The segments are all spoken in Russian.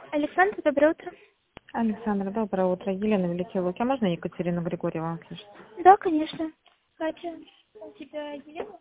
Александр, доброе утро. Александра, доброе утро. Елена Великий-Луки. А можно Екатерину Григорьеву услышать? Да, конечно. Катя, у тебя Елена?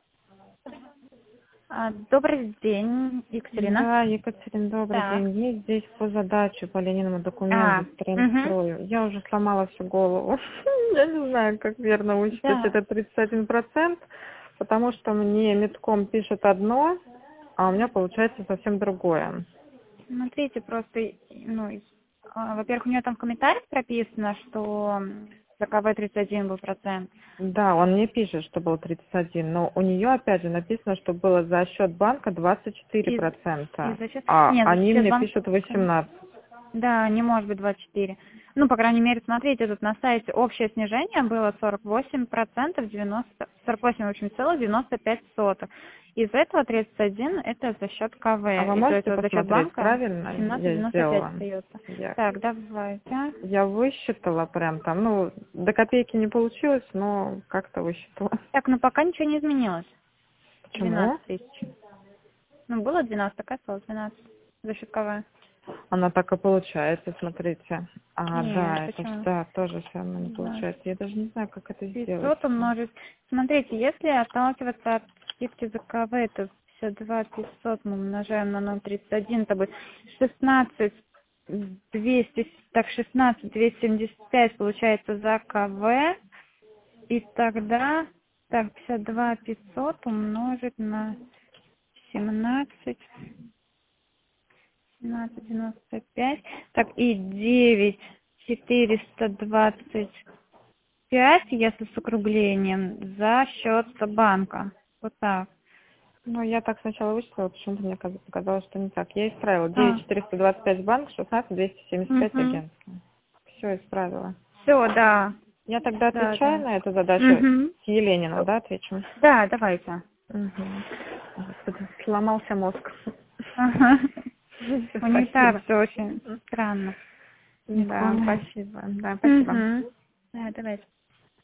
Добрый день, Екатерина. Да, Екатерина, добрый Так. день. Есть здесь по задаче по Лениному документу строю. Я уже сломала всю голову. Я не знаю, как верно высчитать этот 31%, потому что мне Медком пишет одно, а у меня получается совсем другое. Смотрите, просто, во-первых, у нее там в комментариях прописано, что за КВ 31 был процент. Да, он мне пишет, что был 31, но у нее опять же написано, что было за счет банка 24%, они мне пишут 18. Да, не может быть 24. Ну, по крайней мере, смотрите, тут на сайте общее снижение было 48%, 48,95. Из этого 31 это за счет КВ. А вы И можете то есть, за счет посмотреть, банка правильно 17,95 я сделала? остается. Так, давайте. Я высчитала прям там, до копейки не получилось, но как-то высчитала. Так, пока ничего не изменилось. Почему? 12 тысяч. Было 12, такая осталась 12 за счет КВ. Она так и получается, смотрите. Нет, Это тоже все равно не получается. Я даже не знаю, как это 500 сделать. умножить. Смотрите, если отталкиваться от скидки за КВ, то 52 500 мы умножаем на 0,31, это будет 16 200, так 16 275 получается за КВ. И тогда, 52 500 умножить на 17, 17,95, так, и 9 425, если с округлением, за счет банка. Вот так. Я так сначала вычислила, почему-то мне показалось, что не так. Я исправила. 9425 банк, 16 275 агентство. Все исправила. Все, да. Я тогда отвечаю на эту задачу с Елениной, да, отвечу? Да, давайте. Господи, сломался мозг. У них так все очень странно. Да, спасибо. Да, спасибо. Да, давайте.